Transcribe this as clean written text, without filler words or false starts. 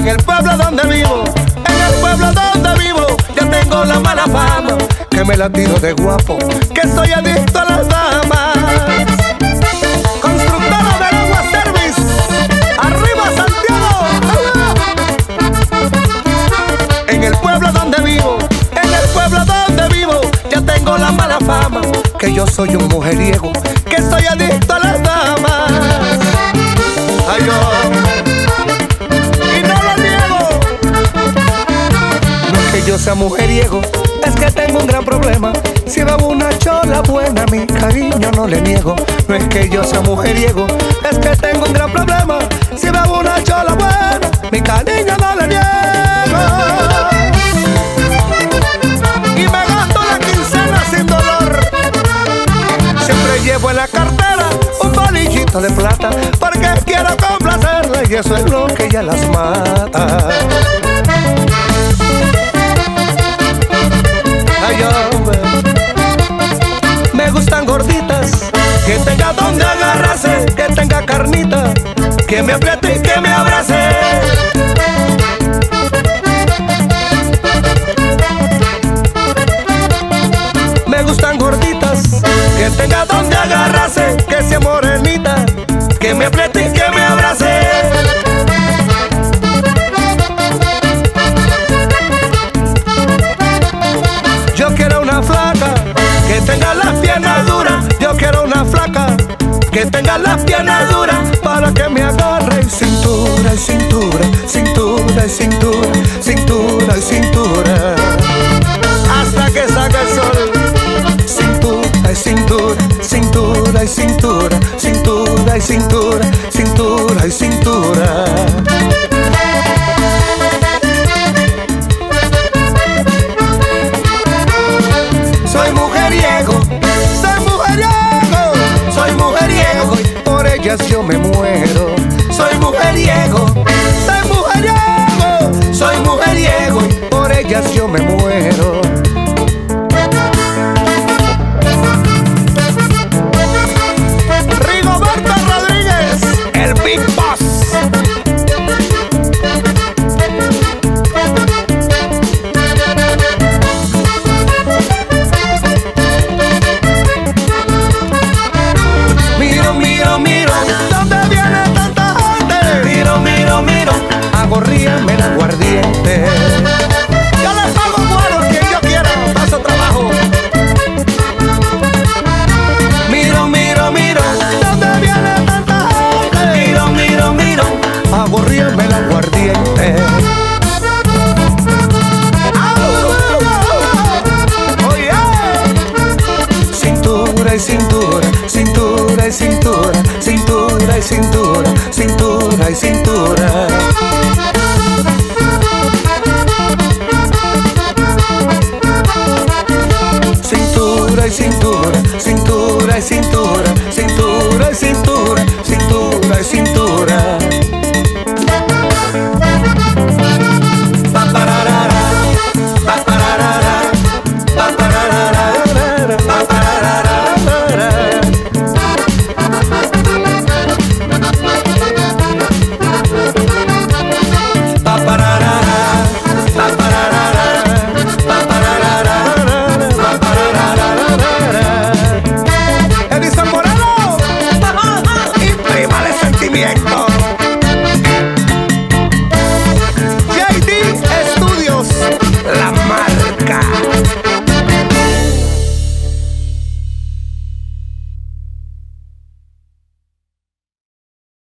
En el pueblo donde vivo, en el pueblo donde vivo, ya tengo la mala fama, que me la tiro de guapo, que soy adicto a las damas. Constructora del Agua Service, arriba Santiago. En el pueblo donde vivo, en el pueblo donde vivo, ya tengo la mala fama, que yo soy un mujeriego, que soy adicto a las damas. Ay, yo, y no lo niego. No es que yo sea mujeriego, es que tengo un gran problema. Si veo una chola buena, mi cariño no le niego. No es que yo sea mujeriego, es que tengo un gran problema. Si veo una chola buena, mi cariño no le niego. Y me gasto la quincena sin dolor. Siempre llevo en la cartera un bolillito de plata, porque quiero complacerla y eso es lo que ya las mata. Ay, hombre, me gustan gorditas, que tenga donde agarrarse, que tenga carnita, que me apriete y que me abrace. Me gustan gorditas, que tenga donde agarrarse, que sea morenita, que me apriete y que me abrace. Yo quiero una flaca, que tenga las piernas duras. Yo quiero una flaca, que tenga las piernas duras, para que me agarre y cintura y cintura, cintura y cintura, cintura y cintura, hasta que salga el sol. Cintura y cintura, cintura y cintura, cintura y cintura, cintura y cintura. Soy mujeriego, soy mujeriego, soy mujeriego, y por ellas yo me muero. Soy mujeriego, soy mujeriego, soy mujeriego, y por ellas yo me muero. Rigoberto Rodríguez, el Big Boss. Miro, miro, miro, ¿dónde viene tanta gente? Miro, miro, miro, agorríame el aguardiente. Yo le pago bueno a quien yo quiera, paso trabajo. Miro, miro, miro, ¿dónde viene tanta gente? Miro, miro, miro, agorríame el aguardiente. Oh, yeah. Cintura y cintura, cintura y cintura, cintura y cintura, cintura y cintura. Cintura y cintura, cintura y cintura, cintura y cintura, cintura y cintura. Pa pararara, pa pararara, pa pararara, pa pararara. Pa pararara, pa pararara, pa pararara, pa pararara. Edison Moreno, imprímale sentimiento.